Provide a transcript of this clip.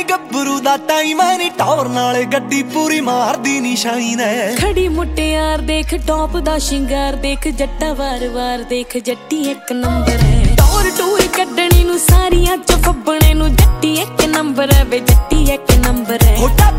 ਨੀ ਗੱਭਰੂ ਦਾ ਟਾਈਮ ਐ ਨੀ ਟੌਰ ਨਾਲ ਗੱਡੀ ਪੂਰੀ ਮਾਰਦੀ ਨੀ ਸ਼ਾਈਨ ਐ। ਖੜੀ ਮੁਟਿਆਰ ਦੇਖ ਟੌਪ ਦਾ ਸ਼ਿੰਗਾਰ ਦੇਖ ਜੱਟਾ ਵਾਰ-ਵਾਰ ਦੇਖ ਜੱਟੀ ਇੱਕ ਨੰਬਰ ਐ। ਟੌਰ ਟੂਰ ਕੱਢਣੀ ਨੂੰ ਸਾਰੀਆਂ ਚ ਫੱਬਣੇ ਨੂੰ ਜੱਟੀ ਇੱਕ ਨੰਬਰ ਐ ਵੇ ਜੱਟੀ ਇੱਕ ਨੰਬਰ ਐ।